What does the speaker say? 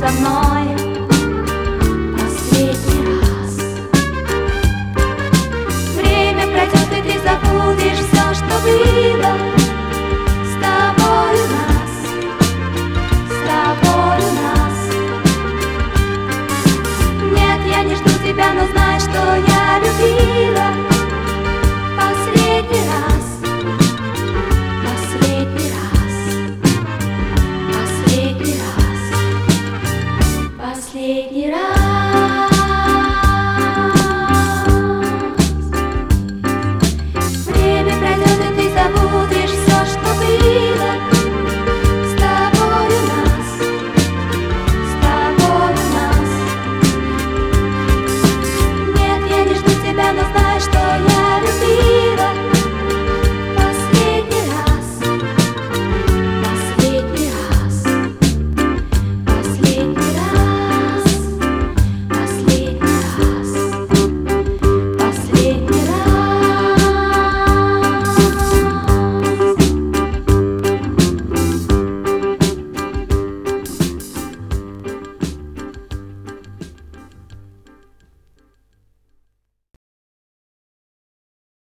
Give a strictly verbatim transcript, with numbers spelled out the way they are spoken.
со мной последний раз. Время пройдет, и ты забудешь все, что было с тобой у нас, с тобой у нас. Нет, я не жду тебя, но знай, что я любила последний раз. Последний раз, последний раз, последний